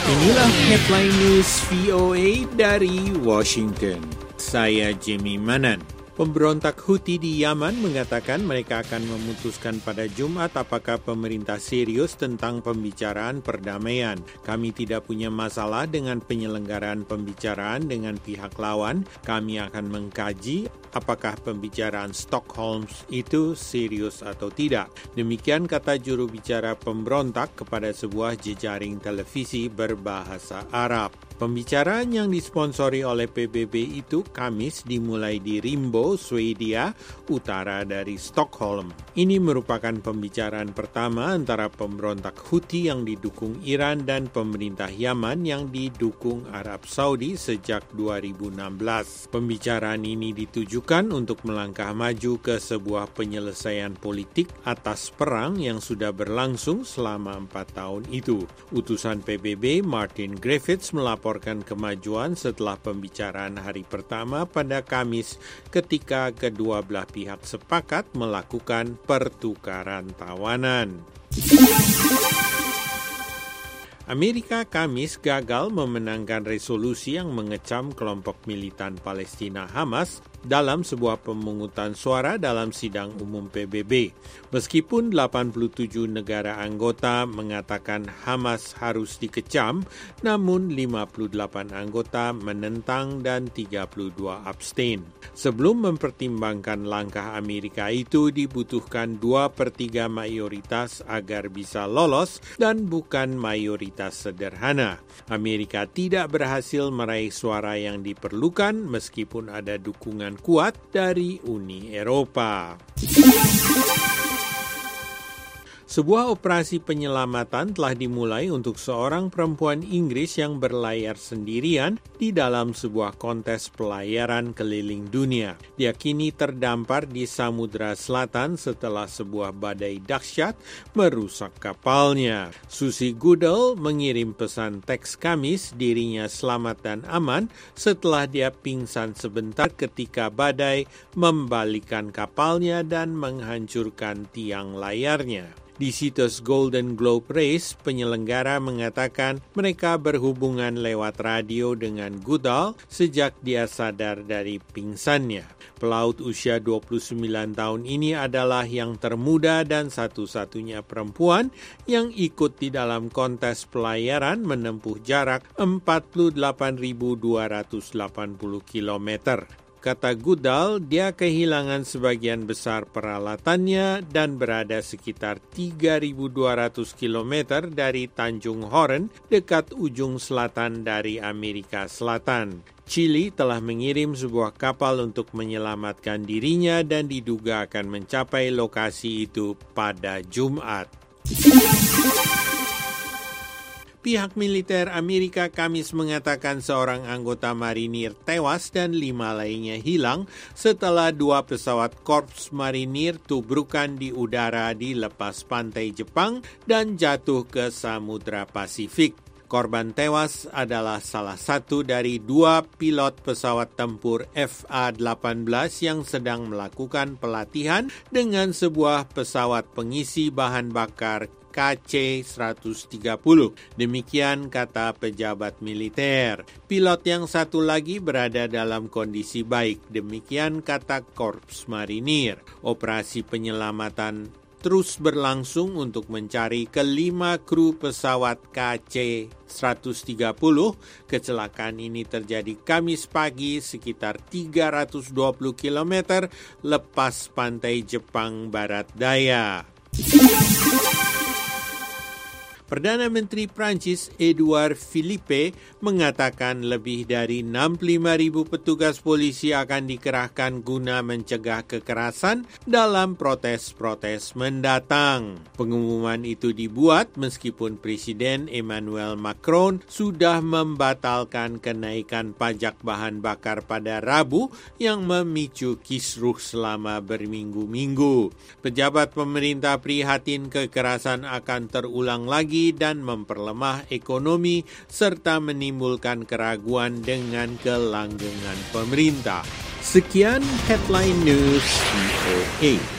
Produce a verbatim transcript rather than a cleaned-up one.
Inilah headline news V O A dari Washington. Saya Jimmy Manan. Pemberontak Houthi di Yaman mengatakan mereka akan memutuskan pada Jumat apakah pemerintah serius tentang pembicaraan perdamaian. Kami tidak punya masalah dengan penyelenggaraan pembicaraan dengan pihak lawan. Kami akan mengkaji apakah pembicaraan Stockholm itu serius atau tidak. Demikian kata juru bicara pemberontak kepada sebuah jejaring televisi berbahasa Arab. Pembicaraan yang disponsori oleh P B B itu Kamis dimulai di Rimbo, Swedia, utara dari Stockholm. Ini merupakan pembicaraan pertama antara pemberontak Houthi yang didukung Iran dan pemerintah Yaman yang didukung Arab Saudi sejak dua ribu enam belas. Pembicaraan ini ditujukan untuk melangkah maju ke sebuah penyelesaian politik atas perang yang sudah berlangsung selama empat tahun itu. Utusan P B B Martin Griffiths melaporkan melaporkan kemajuan setelah pembicaraan hari pertama pada Kamis ketika kedua belah pihak sepakat melakukan pertukaran tawanan. Amerika Kamis gagal memenangkan resolusi yang mengecam kelompok militan Palestina Hamas dalam sebuah pemungutan suara dalam sidang umum P B B. Meskipun delapan puluh tujuh negara anggota mengatakan Hamas harus dikecam, namun lima puluh delapan anggota menentang dan tiga puluh dua abstain. Sebelum mempertimbangkan langkah Amerika itu dibutuhkan dua per tiga mayoritas agar bisa lolos dan bukan mayoritas sederhana. Amerika tidak berhasil meraih suara yang diperlukan meskipun ada dukungan kuat dari Uni Eropa. Sebuah operasi penyelamatan telah dimulai untuk seorang perempuan Inggris yang berlayar sendirian di dalam sebuah kontes pelayaran keliling dunia. Dia kini terdampar di Samudra Selatan setelah sebuah badai dahsyat merusak kapalnya. Susie Goodall mengirim pesan teks Kamis dirinya selamat dan aman setelah dia pingsan sebentar ketika badai membalikan kapalnya dan menghancurkan tiang layarnya. Di situs Golden Globe Race, penyelenggara mengatakan mereka berhubungan lewat radio dengan Goodall sejak dia sadar dari pingsannya. Pelaut usia dua puluh sembilan tahun ini adalah yang termuda dan satu-satunya perempuan yang ikut di dalam kontes pelayaran menempuh jarak empat puluh delapan ribu dua ratus delapan puluh kilometer. Kata Goodall, dia kehilangan sebagian besar peralatannya dan berada sekitar tiga ribu dua ratus kilometer dari Tanjung Horen dekat ujung selatan dari Amerika Selatan. Chili telah mengirim sebuah kapal untuk menyelamatkan dirinya dan diduga akan mencapai lokasi itu pada Jumat. Pihak militer Amerika Kamis mengatakan seorang anggota marinir tewas dan lima lainnya hilang setelah dua pesawat Korps Marinir tubrukan di udara di lepas pantai Jepang dan jatuh ke Samudra Pasifik. Korban tewas adalah salah satu dari dua pilot pesawat tempur F A delapan belas yang sedang melakukan pelatihan dengan sebuah pesawat pengisi bahan bakar K C seratus tiga puluh. Demikian kata pejabat militer. Pilot yang satu lagi berada dalam kondisi baik. Demikian kata Korps Marinir. Operasi penyelamatan terus berlangsung untuk mencari kelima kru pesawat K C seratus tiga puluh. Kecelakaan ini terjadi Kamis pagi sekitar tiga ratus dua puluh kilometer lepas pantai Jepang Barat Daya. Perdana Menteri Prancis Edouard Philippe mengatakan lebih dari enam puluh lima ribu petugas polisi akan dikerahkan guna mencegah kekerasan dalam protes-protes mendatang. Pengumuman itu dibuat meskipun Presiden Emmanuel Macron sudah membatalkan kenaikan pajak bahan bakar pada Rabu yang memicu kisruh selama berminggu-minggu. Pejabat pemerintah prihatin kekerasan akan terulang lagi dan memperlemah ekonomi serta menimbulkan keraguan dengan kelanggengan pemerintah. Sekian Headline News V O A.